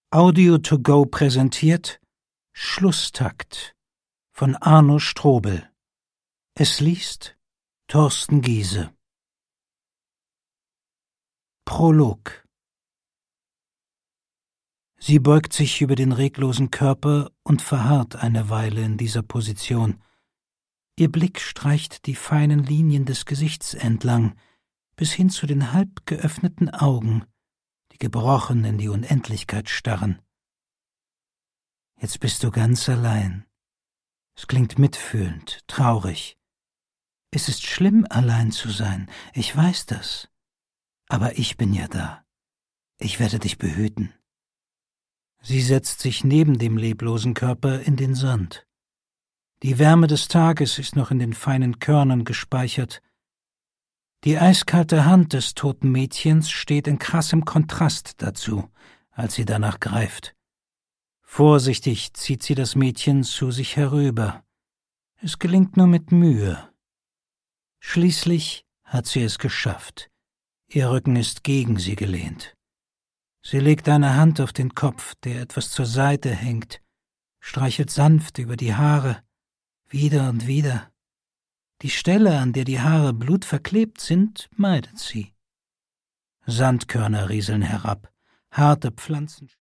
Audio to go präsentiert Schlusstakt von Arno Strobel. Es liest Thorsten Giese. Prolog. Sie beugt sich über den reglosen Körper und verharrt eine Weile in dieser Position. Ihr Blick streicht die feinen Linien des Gesichts entlang, bis hin zu den halb geöffneten Augen, die gebrochen in die Unendlichkeit starren. Jetzt bist du ganz allein. Es klingt mitfühlend, traurig. Es ist schlimm, allein zu sein, ich weiß das. Aber ich bin ja da. Ich werde dich behüten. Sie setzt sich neben dem leblosen Körper in den Sand. Die Wärme des Tages ist noch in den feinen Körnern gespeichert. Die eiskalte Hand des toten Mädchens steht in krassem Kontrast dazu, als sie danach greift. Vorsichtig zieht sie das Mädchen zu sich herüber. Es gelingt nur mit Mühe. Schließlich hat sie es geschafft. Ihr Rücken ist gegen sie gelehnt. Sie legt eine Hand auf den Kopf, der etwas zur Seite hängt, streichelt sanft über die Haare, wieder und wieder. Die Stelle, an der die Haare blutverklebt sind, meidet sie. Sandkörner rieseln herab, harte Pflanzen